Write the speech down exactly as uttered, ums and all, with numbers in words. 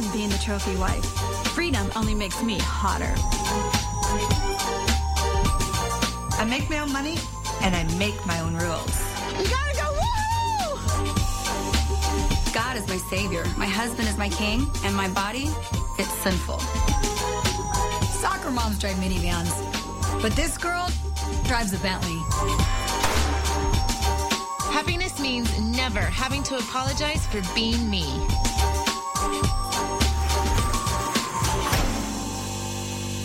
fun being the trophy wife. Freedom only makes me hotter. I make my own money, and I make my own rules. You gotta go, woo! God is my savior. My husband is my king, and my body, it's sinful. Soccer moms drive minivans, but this girl drives a Bentley. Happiness means never having to apologize for being me.